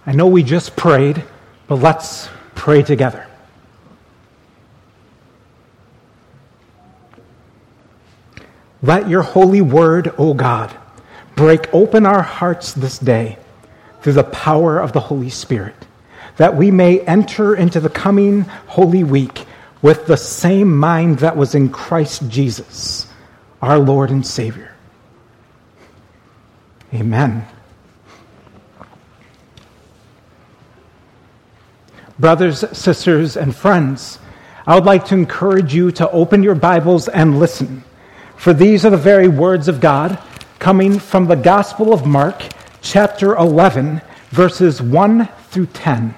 I know we just prayed, but let's pray together. Let your holy word, O God, break open our hearts this day through the power of the Holy Spirit, that we may enter into the coming Holy Week with the same mind that was in Christ Jesus, our Lord and Savior. Amen. Brothers, sisters, and friends, I would like to encourage you to open your Bibles and listen, for these are the very words of God coming from the Gospel of Mark, chapter 11, verses 1 through 10.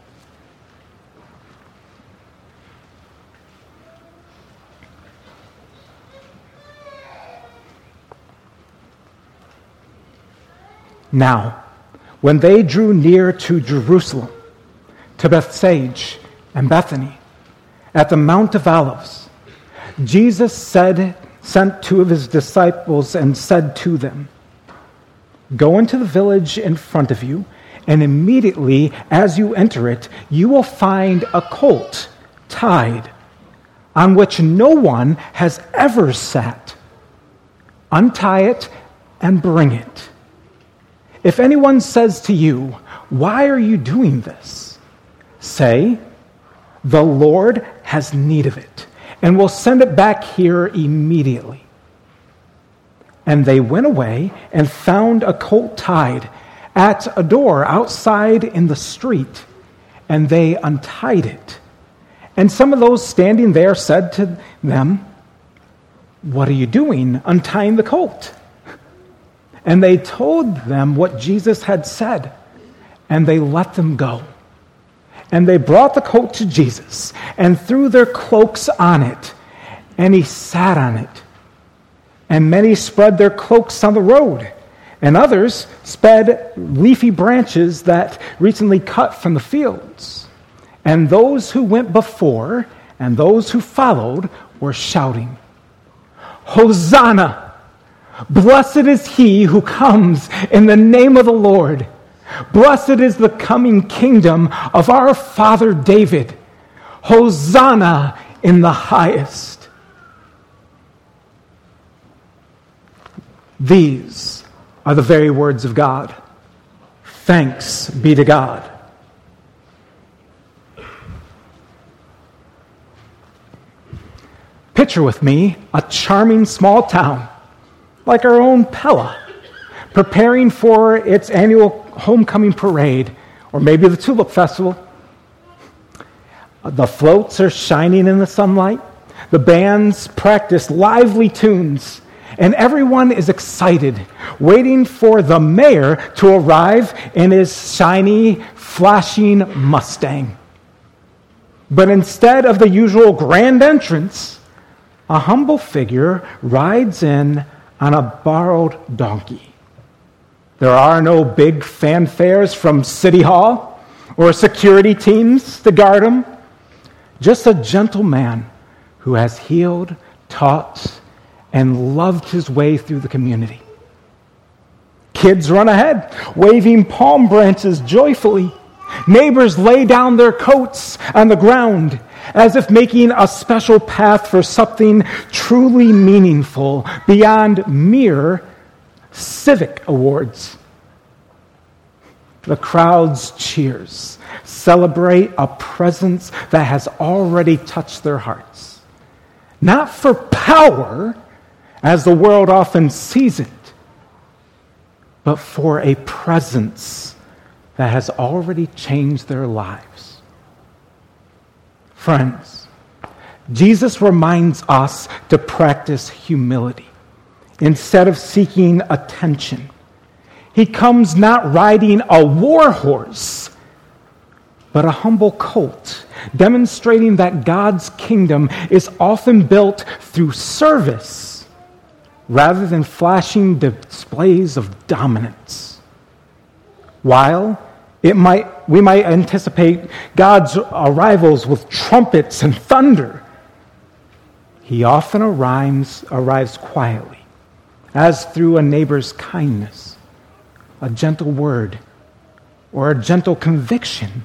Now, when they drew near to Jerusalem, to Bethphage and Bethany, at the Mount of Olives, Jesus sent two of his disciples and said to them, "Go into the village in front of you, and immediately as you enter it, you will find a colt tied, on which no one has ever sat. Untie it and bring it. If anyone says to you, 'Why are you doing this?' say, 'The Lord has need of it, and will send it back here immediately.'" And they went away and found a colt tied at a door outside in the street, and they untied it. And some of those standing there said to them, "What are you doing, untying the colt?" And they told them what Jesus had said, and they let them go. And they brought the colt to Jesus and threw their cloaks on it, and he sat on it. And many spread their cloaks on the road, and others spread leafy branches that recently cut from the fields. And those who went before and those who followed were shouting, "Hosanna! Blessed is he who comes in the name of the Lord. Blessed is the coming kingdom of our father David. Hosanna in the highest." These are the very words of God. Thanks be to God. Picture with me a charming small town, like our own Pella, preparing for its annual homecoming parade, or maybe the Tulip Festival. The floats are shining in the sunlight. The bands practice lively tunes, and everyone is excited, waiting for the mayor to arrive in his shiny, flashing Mustang. But instead of the usual grand entrance, a humble figure rides in on a borrowed donkey. There are no big fanfares from City Hall or security teams to guard him. Just a gentle man who has healed, taught, and loved his way through the community. Kids run ahead, waving palm branches joyfully. Neighbors lay down their coats on the ground, as if making a special path for something truly meaningful beyond mere civic awards. The crowd's cheers celebrate a presence that has already touched their hearts. Not for power, as the world often sees it, but for a presence that has already changed their lives. Friends, Jesus reminds us to practice humility instead of seeking attention. He comes not riding a war horse, but a humble colt, demonstrating that God's kingdom is often built through service rather than flashing displays of dominance. While we might anticipate God's arrivals with trumpets and thunder, he often arrives quietly, as through a neighbor's kindness, a gentle word, or a gentle conviction.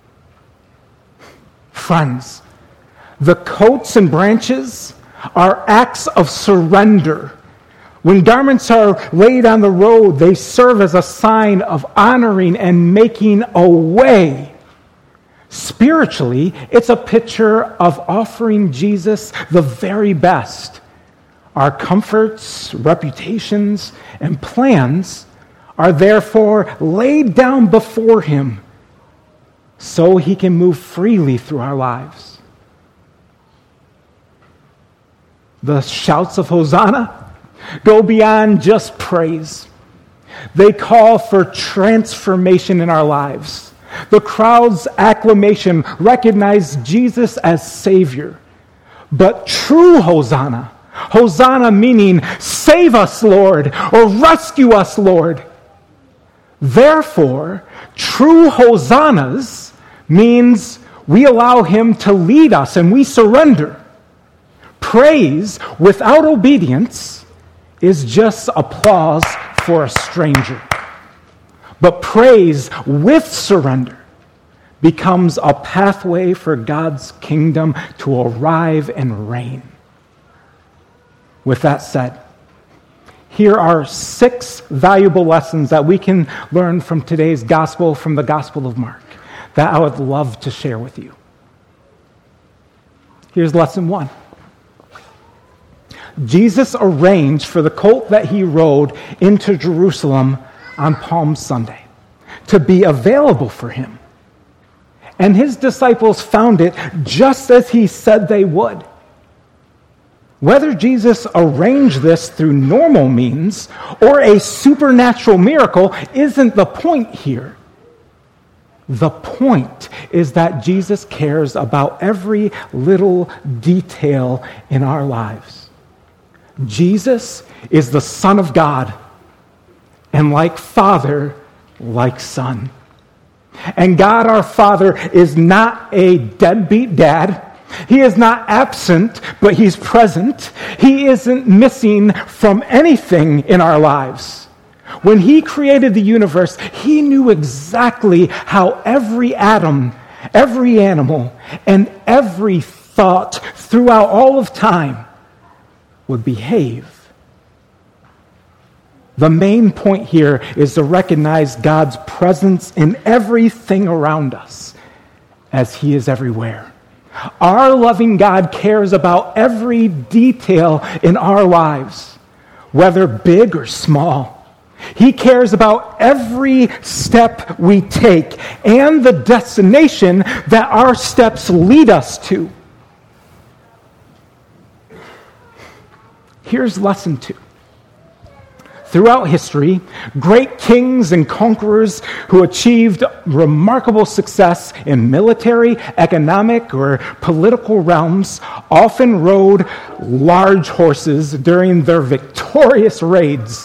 Friends, the coats and branches are acts of surrender. When garments are laid on the road, they serve as a sign of honoring and making a way. Spiritually, it's a picture of offering Jesus the very best. Our comforts, reputations, and plans are therefore laid down before him so he can move freely through our lives. The shouts of Hosanna go beyond just praise. They call for transformation in our lives. The crowd's acclamation recognized Jesus as Savior. But true Hosanna, Hosanna meaning save us, Lord, or rescue us, Lord. Therefore, true Hosannas means we allow him to lead us and we surrender. Praise without obedience is just applause for a stranger. But praise with surrender becomes a pathway for God's kingdom to arrive and reign. With that said, here are 6 valuable lessons that we can learn from today's gospel, from the Gospel of Mark, that I would love to share with you. Here's lesson 1. Jesus arranged for the colt that he rode into Jerusalem on Palm Sunday to be available for him. And his disciples found it just as he said they would. Whether Jesus arranged this through normal means or a supernatural miracle isn't the point here. The point is that Jesus cares about every little detail in our lives. Jesus is the Son of God, and like Father, like Son. And God our Father is not a deadbeat dad. He is not absent, but he's present. He isn't missing from anything in our lives. When he created the universe, he knew exactly how every atom, every animal, and every thought throughout all of time would behave. The main point here is to recognize God's presence in everything around us, as he is everywhere. Our loving God cares about every detail in our lives, whether big or small. He cares about every step we take and the destination that our steps lead us to. Here's lesson 2. Throughout history, great kings and conquerors who achieved remarkable success in military, economic, or political realms often rode large horses during their victorious raids.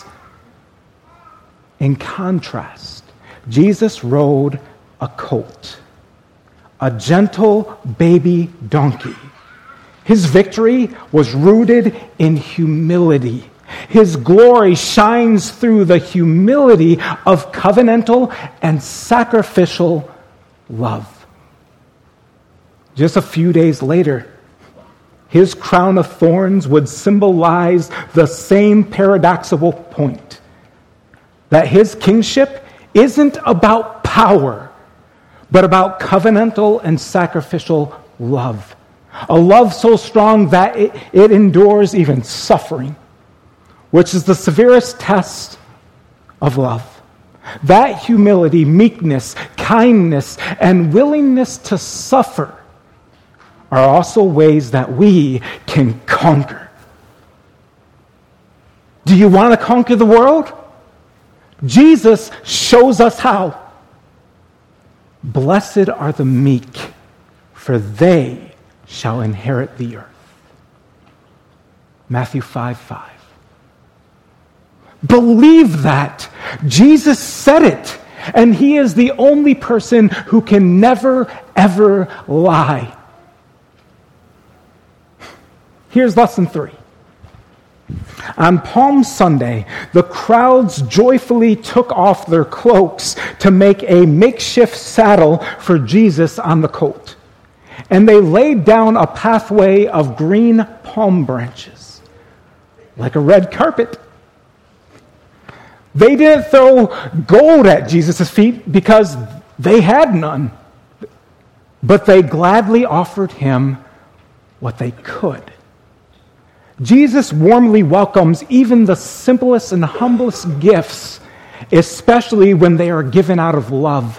In contrast, Jesus rode a colt, a gentle baby donkey. His victory was rooted in humility. His glory shines through the humility of covenantal and sacrificial love. Just a few days later, his crown of thorns would symbolize the same paradoxical point, that his kingship isn't about power, but about covenantal and sacrificial love. A love so strong that it endures even suffering, which is the severest test of love. That humility, meekness, kindness, and willingness to suffer are also ways that we can conquer. Do you want to conquer the world? Jesus shows us how. Blessed are the meek, for they shall inherit the earth. Matthew 5:5. Believe that. Jesus said it, and he is the only person who can never, ever lie. Here's lesson 3. On Palm Sunday, the crowds joyfully took off their cloaks to make a makeshift saddle for Jesus on the colt. And they laid down a pathway of green palm branches, like a red carpet. They didn't throw gold at Jesus' feet because they had none, but they gladly offered him what they could. Jesus warmly welcomes even the simplest and humblest gifts, especially when they are given out of love.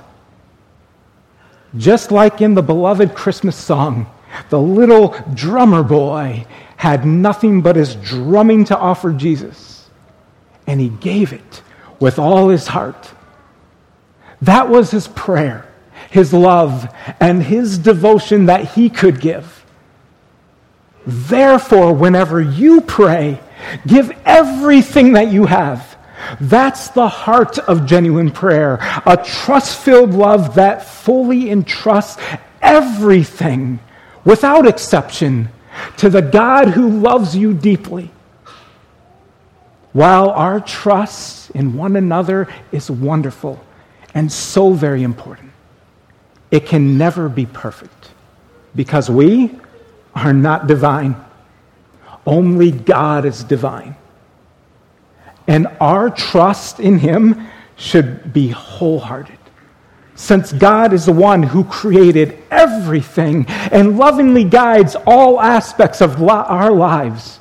Just like in the beloved Christmas song, the little drummer boy had nothing but his drumming to offer Jesus, and he gave it with all his heart. That was his prayer, his love, and his devotion that he could give. Therefore, whenever you pray, give everything that you have. That's the heart of genuine prayer, a trust-filled love that fully entrusts everything, without exception, to the God who loves you deeply. While our trust in one another is wonderful and so very important, it can never be perfect because we are not divine. Only God is divine. And our trust in him should be wholehearted, since God is the one who created everything and lovingly guides all aspects of our lives.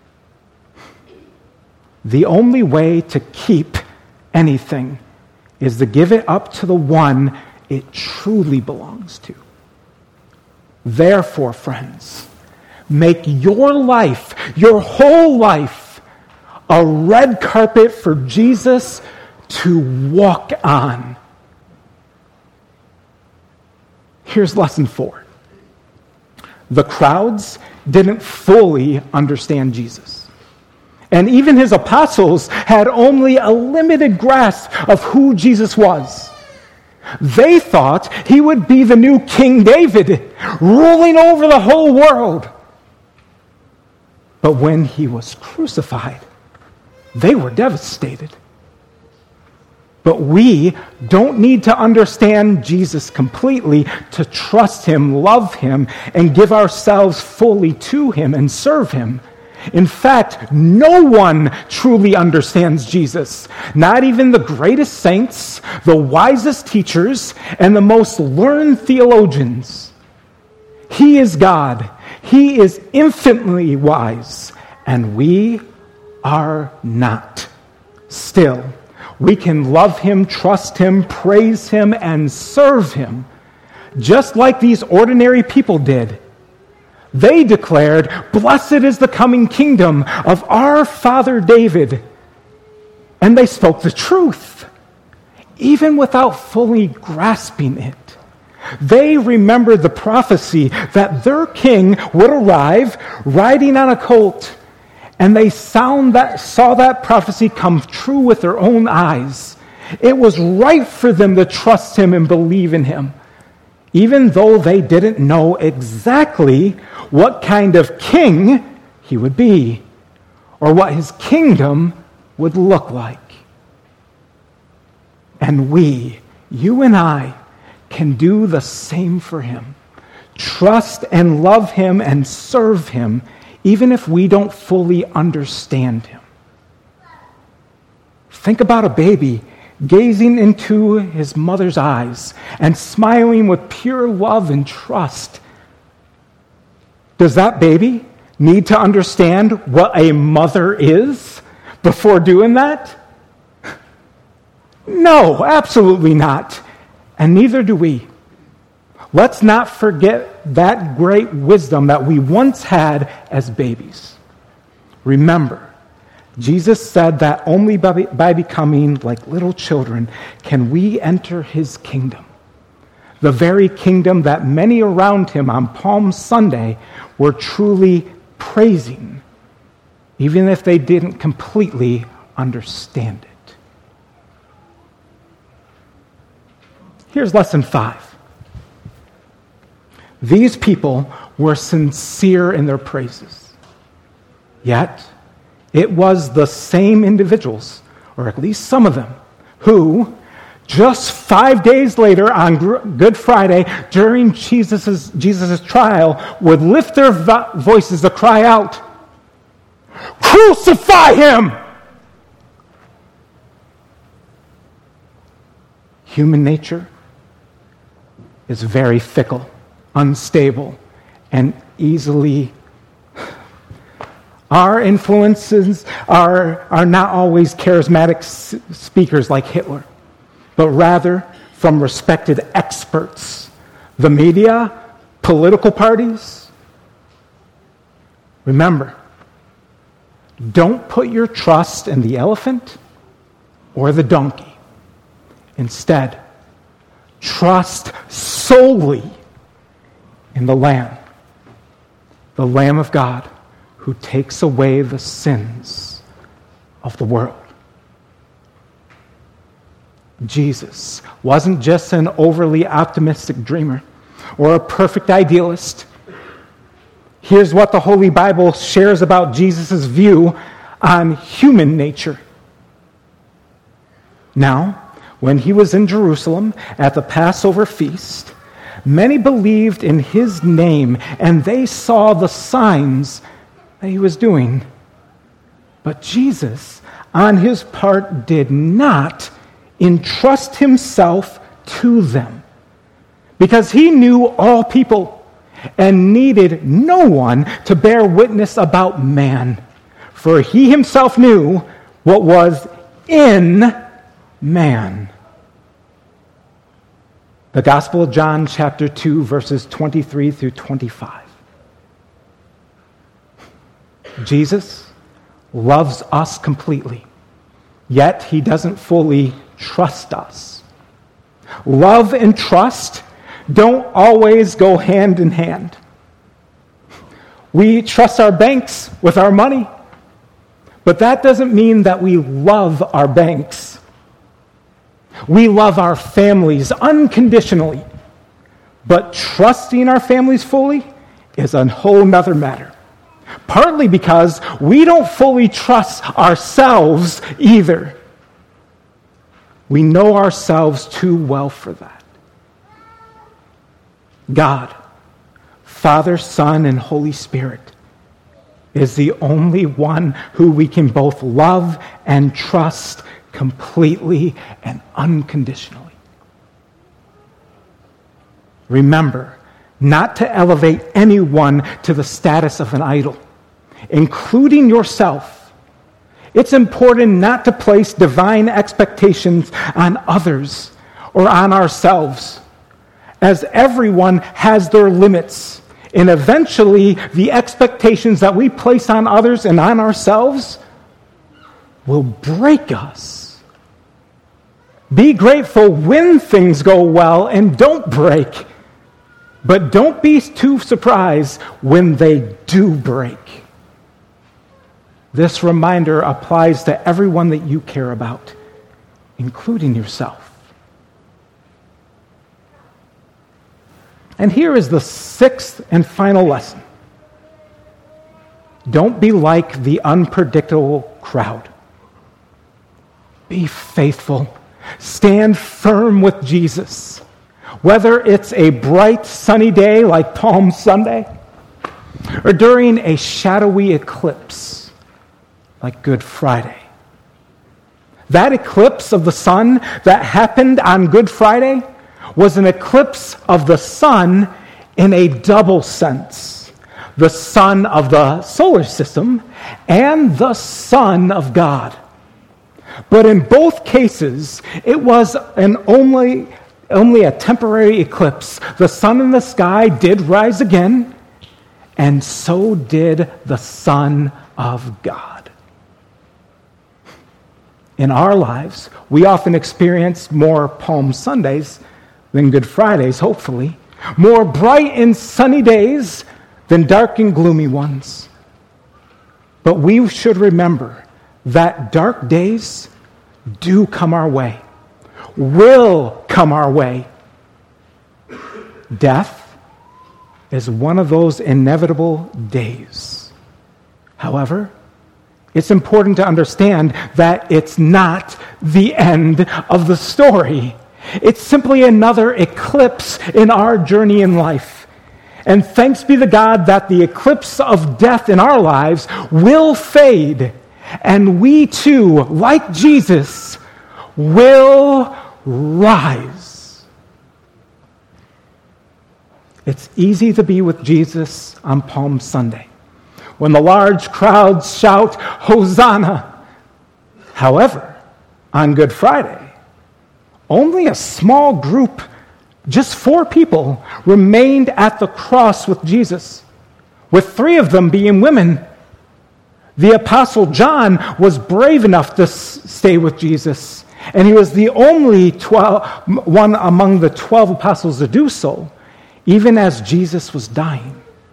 The only way to keep anything is to give it up to the one it truly belongs to. Therefore, friends, make your life, your whole life, a red carpet for Jesus to walk on. Here's lesson 4. The crowds didn't fully understand Jesus. And even his apostles had only a limited grasp of who Jesus was. They thought he would be the new King David, ruling over the whole world. But when he was crucified, they were devastated. But we don't need to understand Jesus completely to trust him, love him, and give ourselves fully to him and serve him. In fact, no one truly understands Jesus, not even the greatest saints, the wisest teachers, and the most learned theologians. He is God. He is infinitely wise, and we are not. Still, we can love him, trust him, praise him, and serve him, just like these ordinary people did. They declared, "Blessed is the coming kingdom of our father David." And they spoke the truth, even without fully grasping it. They remembered the prophecy that their king would arrive riding on a colt, and they saw that prophecy come true with their own eyes. It was right for them to trust him and believe in him, even though they didn't know exactly what kind of king he would be or what his kingdom would look like. And we, you and I, can do the same for him. Trust and love him and serve him, even if we don't fully understand him. Think about a baby gazing into his mother's eyes and smiling with pure love and trust. Does that baby need to understand what a mother is before doing that? No, absolutely not. And neither do we. Let's not forget that great wisdom that we once had as babies. Remember, Jesus said that only by becoming like little children can we enter his kingdom. The very kingdom that many around him on Palm Sunday were truly praising, even if they didn't completely understand it. Here's lesson 5. These people were sincere in their praises. Yet, It was the same individuals, or at least some of them, who just 5 days later on Good Friday, during Jesus' trial, would lift their voices to cry out, "Crucify him!" Human nature is very fickle, unstable, and easily. Our influences are not always charismatic speakers like Hitler, but rather from respected experts, the media, political parties. Remember, don't put your trust in the elephant or the donkey. Instead, trust solely in the Lamb of God, who takes away the sins of the world. Jesus wasn't just an overly optimistic dreamer or a perfect idealist. Here's what the Holy Bible shares about Jesus' view on human nature. Now, when he was in Jerusalem at the Passover feast, many believed in his name, and they saw the signs that he was doing. But Jesus, on his part, did not entrust himself to them, because he knew all people and needed no one to bear witness about man, for he himself knew what was in man. The Gospel of John, chapter 2, verses 23 through 25. Jesus loves us completely, yet he doesn't fully trust us. Love and trust don't always go hand in hand. We trust our banks with our money, but that doesn't mean that we love our banks. We love our families unconditionally, but trusting our families fully is a whole nother matter. Partly because we don't fully trust ourselves either. We know ourselves too well for that. God, Father, Son, and Holy Spirit, is the only one who we can both love and trust completely and unconditionally. Remember not to elevate anyone to the status of an idol, including yourself. It's important not to place divine expectations on others or on ourselves, as everyone has their limits, and eventually the expectations that we place on others and on ourselves will break us. Be grateful when things go well and don't break, but don't be too surprised when they do break. This reminder applies to everyone that you care about, including yourself. And here is the sixth and final lesson. Don't be like the unpredictable crowd. Be faithful. Stand firm with Jesus. Whether it's a bright, sunny day like Palm Sunday, or during a shadowy eclipse like Good Friday. That eclipse of the sun that happened on Good Friday was an eclipse of the sun in a double sense. The sun of the solar system and the Son of God. But in both cases, it was only a temporary eclipse. The sun in the sky did rise again, and so did the Son of God. In our lives, we often experience more Palm Sundays than Good Fridays, hopefully. More bright and sunny days than dark and gloomy ones. But we should remember that dark days do come our way, will come our way. Death is one of those inevitable days. However, it's important to understand that it's not the end of the story. It's simply another eclipse in our journey in life. And thanks be to God that the eclipse of death in our lives will fade, and we too, like Jesus, will rise. It's easy to be with Jesus on Palm Sunday, when the large crowds shout, "Hosanna!" However, on Good Friday, only a small group, just 4 people, remained at the cross with Jesus, with 3 of them being women. The Apostle John was brave enough to stay with Jesus, and he was the only one among the 12 apostles to do so, even as Jesus was dying.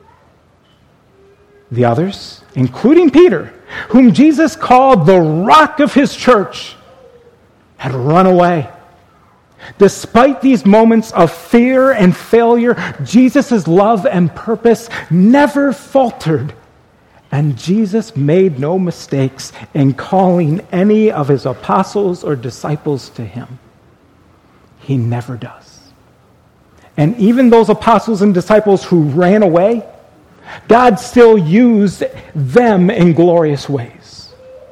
The others, including Peter, whom Jesus called the rock of his church, had run away. Despite these moments of fear and failure, Jesus' love and purpose never faltered, and Jesus made no mistakes in calling any of his apostles or disciples to him. He never does. And even those apostles and disciples who ran away, God still used them in glorious ways.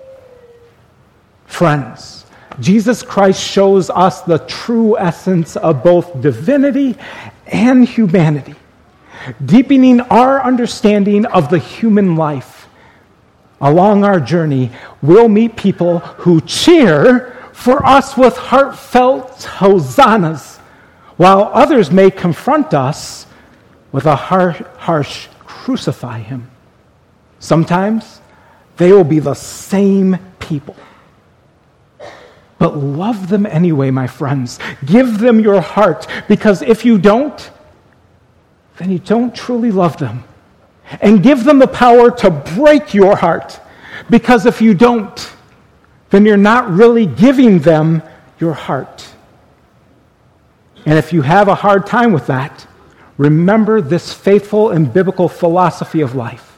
Friends, Jesus Christ shows us the true essence of both divinity and humanity, deepening our understanding of the human life. Along our journey, we'll meet people who cheer for us with heartfelt hosannas, while others may confront us with a harsh "crucify him." Sometimes they will be the same people. But love them anyway, my friends. Give them your heart, because if you don't, then you don't truly love them. And give them the power to break your heart, because if you don't, then you're not really giving them your heart. And if you have a hard time with that, remember this faithful and biblical philosophy of life.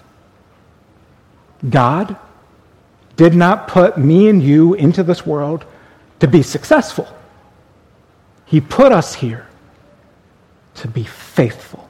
God did not put me and you into this world to be successful. He put us here to be faithful.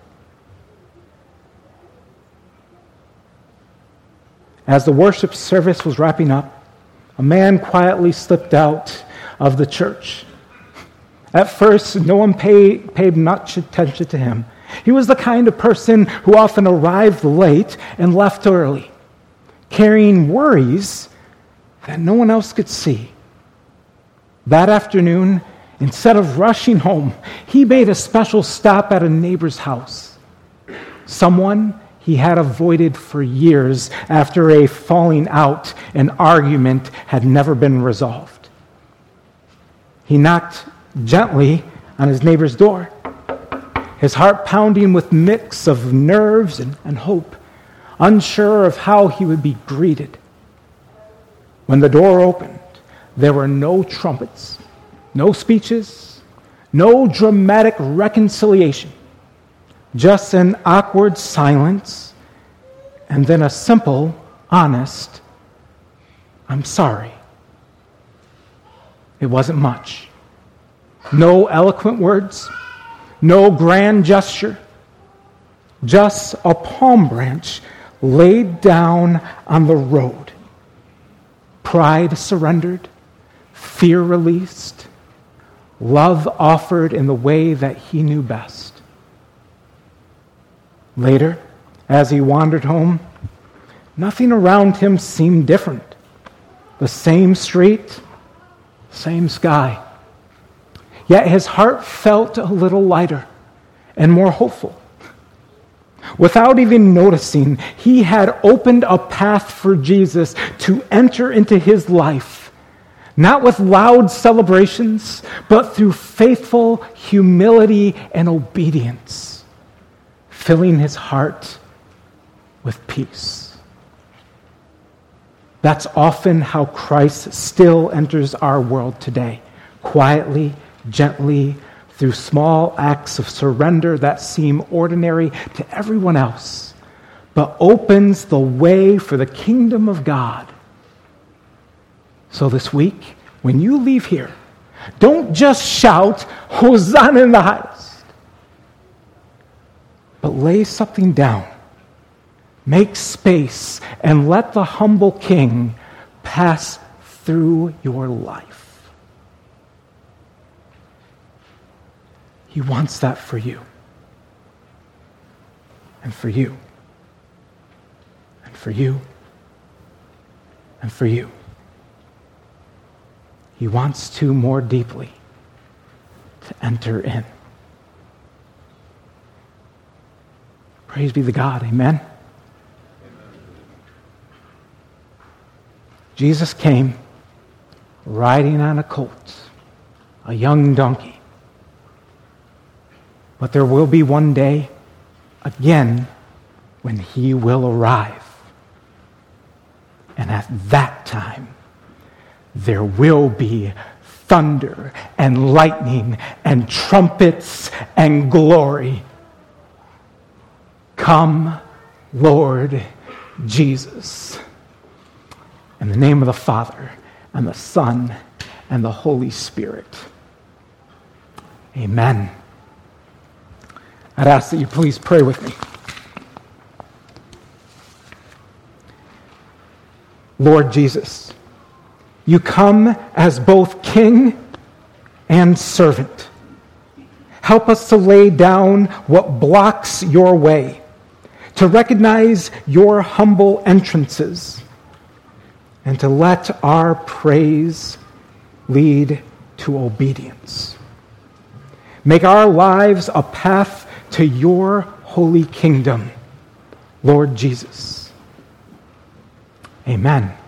As the worship service was wrapping up, a man quietly slipped out of the church. At first, no one paid much attention to him. He was the kind of person who often arrived late and left early, carrying worries that no one else could see. That afternoon, instead of rushing home, he made a special stop at a neighbor's house, someone he had avoided for years after a falling out and argument had never been resolved. He knocked gently on his neighbor's door, his heart pounding with mix of nerves and hope, unsure of how he would be greeted. When the door opened, there were no trumpets, no speeches, no dramatic reconciliation, just an awkward silence, and then a simple, honest, "I'm sorry." It wasn't much. No eloquent words, no grand gesture, just a palm branch laid down on the road. Pride surrendered, fear released, love offered in the way that he knew best. Later, as he wandered home, nothing around him seemed different. The same street, same sky. Yet his heart felt a little lighter and more hopeful. Without even noticing, he had opened a path for Jesus to enter into his life, not with loud celebrations, but through faithful humility and obedience, filling his heart with peace. That's often how Christ still enters our world today, quietly, gently, through small acts of surrender that seem ordinary to everyone else, but opens the way for the kingdom of God So this week, when you leave here, don't just shout, Hosanna in the highest, but lay something down. Make space and let the humble King pass through your life. He wants that for you. And for you. And for you. And for you. He wants to more deeply to enter in. Praise be to God. Amen. Jesus came riding on a colt, a young donkey. But there will be one day again when he will arrive. And at that time, there will be thunder and lightning and trumpets and glory. Come, Lord Jesus. In the name of the Father, and the Son, and the Holy Spirit. Amen. I'd ask that you please pray with me. Lord Jesus, you come as both King and servant. Help us to lay down what blocks your way, to recognize your humble entrances, and to let our praise lead to obedience. Make our lives a path to your holy kingdom, Lord Jesus. Amen.